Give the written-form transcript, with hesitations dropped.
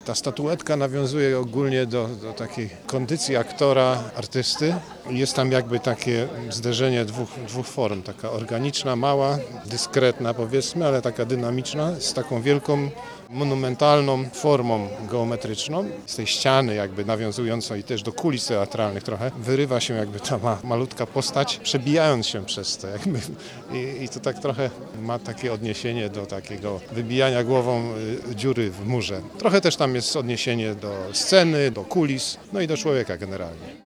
Ta statuetka nawiązuje ogólnie do takiej kondycji aktora, artysty. Jest tam jakby takie zderzenie dwóch form, taka organiczna, mała, dyskretna powiedzmy, ale taka dynamiczna, z taką wielką, monumentalną formą geometryczną. Z tej ściany jakby nawiązującej też do kulis teatralnych trochę, wyrywa się jakby ta malutka postać, przebijając się przez to jakby. I to tak trochę ma takie odniesienie do takiego wybijania głową dziury w murze. Trochę też tam jest odniesienie do sceny, do kulis, no i do człowieka generalnie.